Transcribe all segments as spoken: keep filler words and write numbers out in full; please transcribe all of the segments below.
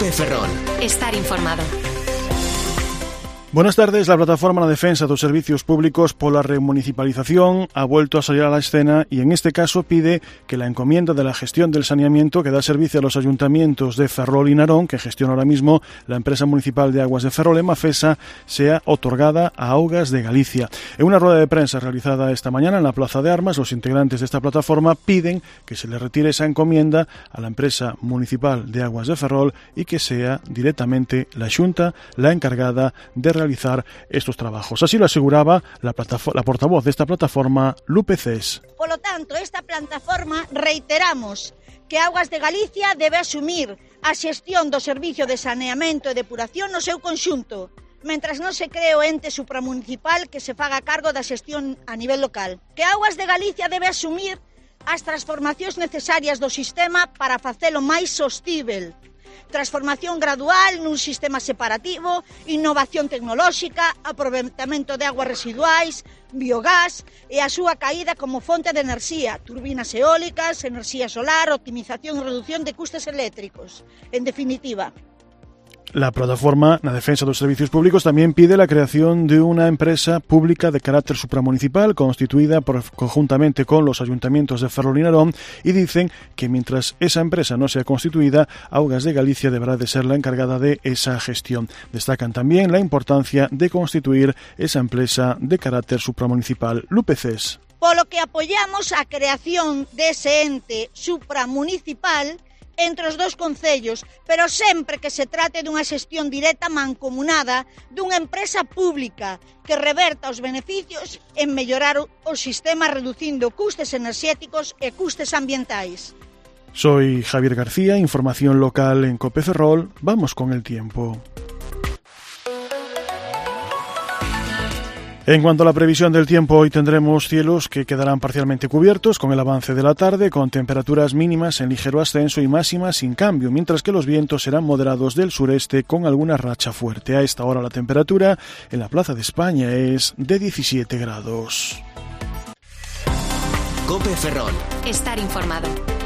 Cope Ferrol. Estar informado. Buenas tardes. La plataforma na defensa dos servicios públicos pola remunicipalización ha vuelto a salir a la escena y en este caso pide que la encomienda de la gestión del saneamiento que da servicio a los ayuntamientos de Ferrol y Narón, que gestiona ahora mismo la empresa municipal de aguas de Ferrol, Emafesa, sea otorgada a Augas de Galicia. En una rueda de prensa realizada esta mañana en la Plaza de Armas, los integrantes de esta plataforma piden que se le retire esa encomienda a la empresa municipal de aguas de Ferrol y que sea directamente la Xunta la encargada de realizar estos trabajos. Así lo aseguraba la, la portavoz de esta plataforma, Lupe Cés. Por lo tanto, esta plataforma reiteramos que Augas de Galicia debe asumir a xestión do servicio de saneamento e depuración no seu conxunto, mentras non se cree o ente supramunicipal que se faga cargo da xestión a nivel local. Que Augas de Galicia debe asumir as transformacións necesarias do sistema para facelo máis sostíbel. Transformación gradual nun sistema separativo, innovación tecnolóxica, aproveitamento de aguas residuais, biogás e a súa caída como fonte de enerxía, turbinas eólicas, enerxía solar, optimización e reducción de custes eléctricos. En definitiva, la plataforma na defensa dos servicios públicos también pide la creación de una empresa pública de carácter supramunicipal constituida por, conjuntamente con los ayuntamientos de Ferrol y Narón, y dicen que mientras esa empresa no sea constituida, Augas de Galicia deberá de ser la encargada de esa gestión. Destacan también la importancia de constituir esa empresa de carácter supramunicipal. Lupe Cés. Polo que apoyamos a creación dese ente supramunicipal entre os dos concellos, pero sempre que se trate dunha xestión directa mancomunada dunha empresa pública que reverta os beneficios en mellorar o sistema reducindo custes enerxéticos e custes ambientais. Soy Javier García, información local en Cope Ferrol. Vamos con el tiempo. En cuanto a la previsión del tiempo, hoy tendremos cielos que quedarán parcialmente cubiertos con el avance de la tarde, con temperaturas mínimas en ligero ascenso y máximas sin cambio, mientras que los vientos serán moderados del sureste con alguna racha fuerte. A esta hora la temperatura en la Plaza de España es de diecisiete grados. Cope Ferrol. Estar informado.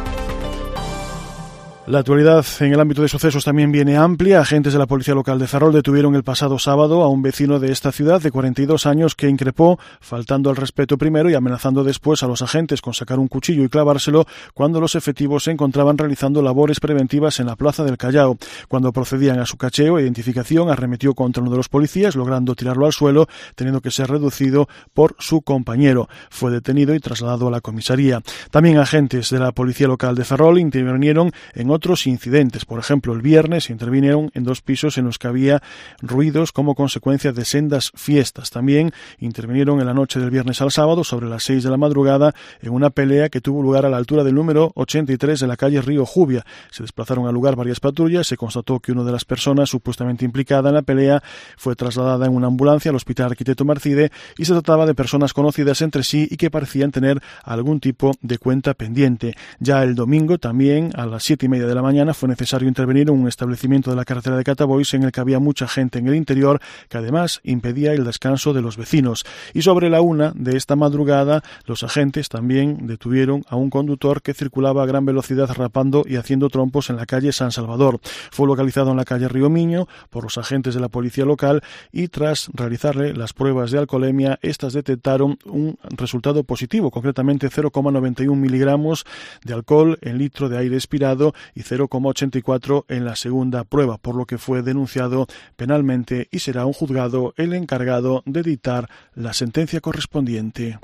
La actualidad en el ámbito de sucesos también viene amplia. Agentes de la Policía Local de Ferrol detuvieron el pasado sábado a un vecino de esta ciudad de cuarenta y dos años que increpó, faltando al respeto primero y amenazando después a los agentes con sacar un cuchillo y clavárselo cuando los efectivos se encontraban realizando labores preventivas en la Plaza del Callao. Cuando procedían a su cacheo e identificación, arremetió contra uno de los policías, logrando tirarlo al suelo, teniendo que ser reducido por su compañero. Fue detenido y trasladado a la comisaría. También agentes de la Policía Local de Ferrol intervinieron en otros incidentes. Por ejemplo, el viernes intervinieron en dos pisos en los que había ruidos como consecuencia de sendas fiestas. También intervinieron en la noche del viernes al sábado, sobre las seis de la madrugada, en una pelea que tuvo lugar a la altura del número ochenta y tres de la calle Río Jubia. Se desplazaron al lugar varias patrullas. Se constató que una de las personas supuestamente implicada en la pelea fue trasladada en una ambulancia al Hospital Arquitecto Marcide y se trataba de personas conocidas entre sí y que parecían tener algún tipo de cuenta pendiente. Ya el domingo, también a las siete y media de la mañana, fue necesario intervenir en un establecimiento de la carretera de Catabois en el que había mucha gente en el interior, que además impedía el descanso de los vecinos. Y sobre la una de esta madrugada, los agentes también detuvieron a un conductor que circulaba a gran velocidad rapando y haciendo trompos en la calle San Salvador. Fue localizado en la calle Río Miño por los agentes de la policía local y tras realizarle las pruebas de alcoholemia, estas detectaron un resultado positivo, concretamente cero coma noventa y uno miligramos de alcohol en litro de aire expirado y cero coma ochenta y cuatro en la segunda prueba, por lo que fue denunciado penalmente y será un juzgado el encargado de dictar la sentencia correspondiente.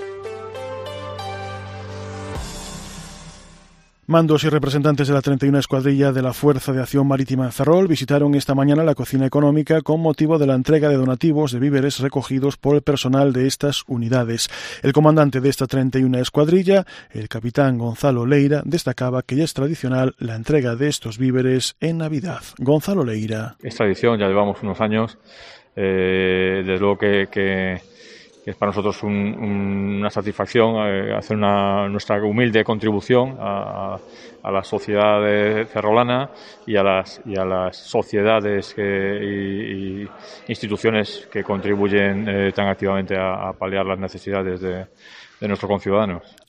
Mandos y representantes de la treinta y una Escuadrilla de la Fuerza de Acción Marítima en Ferrol visitaron esta mañana la cocina económica con motivo de la entrega de donativos de víveres recogidos por el personal de estas unidades. El comandante de esta treinta y una Escuadrilla, el capitán Gonzalo Leira, destacaba que ya es tradicional la entrega de estos víveres en Navidad. Gonzalo Leira. Es tradición, ya llevamos unos años, eh, desde luego que... que... que es para nosotros un, un, una satisfacción eh, hacer una, nuestra humilde contribución a, a la sociedad ferrolana y a las, y a las sociedades que, y, y instituciones que contribuyen eh, tan activamente a, a paliar las necesidades de, de nuestros conciudadanos.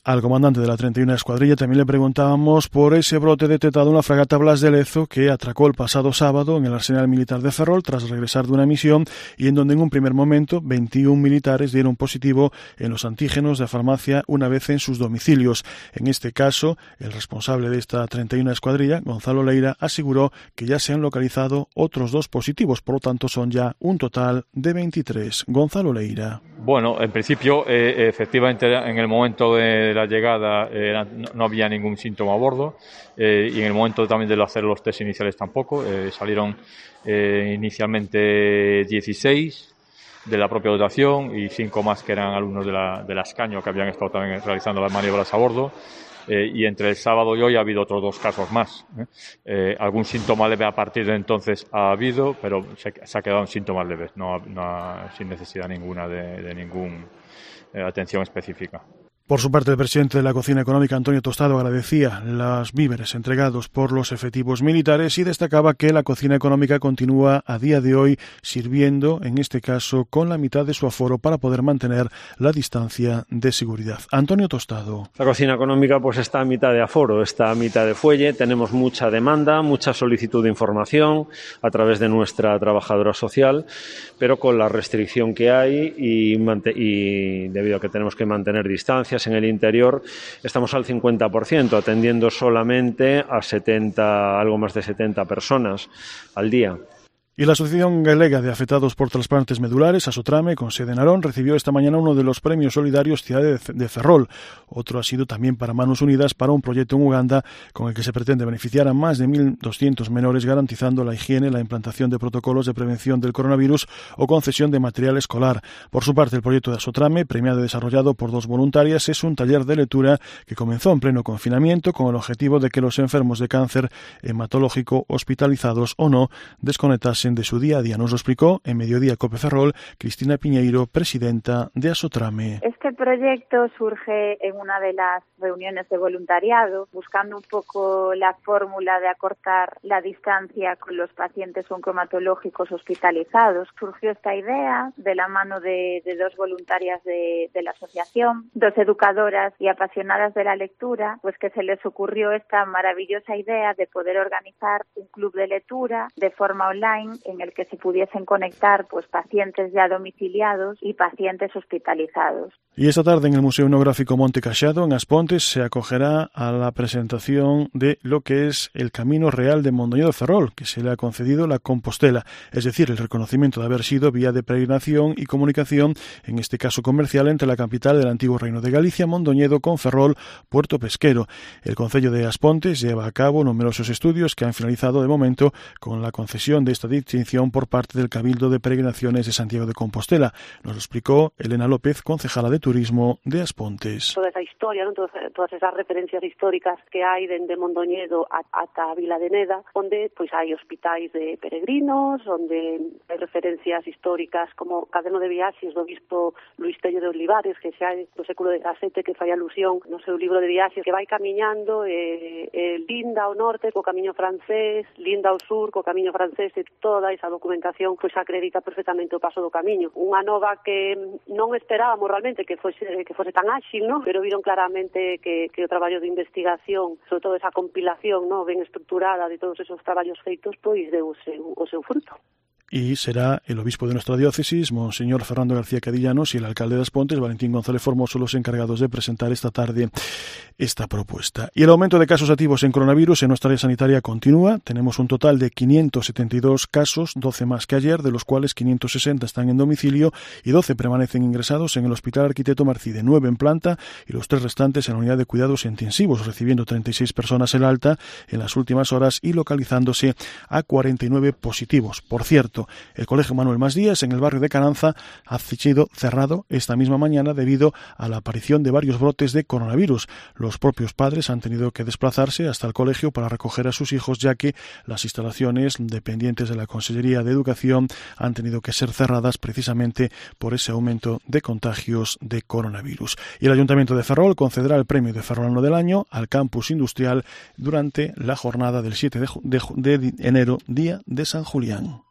Al comandante de la treinta y una Escuadrilla también le preguntábamos por ese brote detectado en la fragata Blas de Lezo que atracó el pasado sábado en el Arsenal Militar de Ferrol tras regresar de una misión y en donde en un primer momento veintiún militares dieron positivo en los antígenos de farmacia una vez en sus domicilios. En este caso, el responsable de esta treinta y una Escuadrilla, Gonzalo Leira, aseguró que ya se han localizado otros dos positivos, por lo tanto son ya un total de veintitrés. Gonzalo Leira. Bueno, en principio, eh, efectivamente, en el momento de la llegada eh, no, no había ningún síntoma a bordo eh, y en el momento también de hacer los test iniciales tampoco. Eh, salieron eh, inicialmente dieciséis de la propia dotación y cinco más que eran alumnos de la, de la Ascaño que habían estado también realizando las maniobras a bordo. Eh, y entre el sábado y hoy ha habido otros dos casos más. ¿eh? Eh, algún síntoma leve a partir de entonces ha habido, pero se, se ha quedado en síntomas leves, no, no sin necesidad ninguna de, de ninguna eh, atención específica. Por su parte, el presidente de la Cocina Económica, Antonio Tostado, agradecía los víveres entregados por los efectivos militares y destacaba que la Cocina Económica continúa a día de hoy sirviendo, en este caso, con la mitad de su aforo para poder mantener la distancia de seguridad. Antonio Tostado. La Cocina Económica pues está a mitad de aforo, está a mitad de fuelle, tenemos mucha demanda, mucha solicitud de información a través de nuestra trabajadora social, pero con la restricción que hay y, y debido a que tenemos que mantener distancia, en el interior estamos al cincuenta por ciento, atendiendo solamente a setenta, algo más de setenta personas al día. Y la Asociación Galega de Afectados por Trasplantes Medulares, Asotrame, con sede en Narón, recibió esta mañana uno de los premios solidarios Ciudad de Ferrol. Otro ha sido también para Manos Unidas para un proyecto en Uganda con el que se pretende beneficiar a más de mil doscientos menores garantizando la higiene, la implantación de protocolos de prevención del coronavirus o concesión de material escolar. Por su parte, el proyecto de Asotrame, premiado y desarrollado por dos voluntarias, es un taller de lectura que comenzó en pleno confinamiento con el objetivo de que los enfermos de cáncer hematológico, hospitalizados o no, desconectasen de su día a día. Nos lo explicó en Mediodía Cope Ferrol Cristina Piñeiro, presidenta de Asotrame. Este proyecto surge en una de las reuniones de voluntariado, buscando un poco la fórmula de acortar la distancia con los pacientes oncohematológicos hospitalizados. Surgió esta idea de la mano de, de dos voluntarias de, de la asociación, dos educadoras y apasionadas de la lectura, pues que se les ocurrió esta maravillosa idea de poder organizar un club de lectura de forma online en el que se pudiesen conectar pues pacientes ya domiciliados y pacientes hospitalizados. Y esta tarde en el Museo Etnográfico Monte Cachado, en Aspontes, se acogerá a la presentación de lo que es el Camino Real de Mondoñedo Ferrol, que se le ha concedido la Compostela, es decir, el reconocimiento de haber sido vía de peregrinación y comunicación, en este caso comercial, entre la capital del antiguo Reino de Galicia, Mondoñedo, con Ferrol, puerto pesquero. El concello de Aspontes lleva a cabo numerosos estudios que han finalizado de momento con la concesión de esta distinción por parte del Cabildo de Peregrinaciones de Santiago de Compostela. Nos lo explicó Elena López, concejala de Turismo de Aspontes. Toda esa historia, ¿no? todas, todas esas referencias históricas que hai dende Mondoñedo ata a Vila de Neda, onde pois hai hospitais de peregrinos, onde hai referencias históricas como Cadeno de Viaxes do bispo Luís Tello de Olivares, que xa é do século dezasete, que fai alusión no seu libro de viaxes, que vai camiñando e, e linda ao norte co camiño francés, linda ao sur co camiño francés, e toda esa documentación pois acredita perfectamente o paso do camiño. Unha nova que non esperábamos realmente que fose que fose tan áxil, ¿no? Pero viron claramente que, que o traballo de investigación, sobre todo esa compilación, ¿no? ben estructurada de todos esos traballos feitos, pois deu o seu, o seu fruto. Y será el obispo de nuestra diócesis, Monseñor Fernando García Cadillanos, y el alcalde de Aspontes, Valentín González Formoso, los encargados de presentar esta tarde esta propuesta. Y el aumento de casos activos en coronavirus en nuestra área sanitaria continúa. Tenemos un total de quinientos setenta y dos casos, doce más que ayer, de los cuales quinientos sesenta están en domicilio y doce permanecen ingresados en el Hospital Arquitecto Marcide, nueve en planta y los tres restantes en la unidad de cuidados intensivos, recibiendo treinta y seis personas el alta en las últimas horas y localizándose a cuarenta y nueve positivos. Por cierto, el Colegio Manuel Mas Díaz en el barrio de Caranza ha sido cerrado esta misma mañana debido a la aparición de varios brotes de coronavirus. Los propios padres han tenido que desplazarse hasta el colegio para recoger a sus hijos, ya que las instalaciones dependientes de la Consellería de Educación han tenido que ser cerradas precisamente por ese aumento de contagios de coronavirus. Y el Ayuntamiento de Ferrol concederá el premio de Ferrolano del Año al Campus Industrial durante la jornada del siete de enero, Día de San Julián.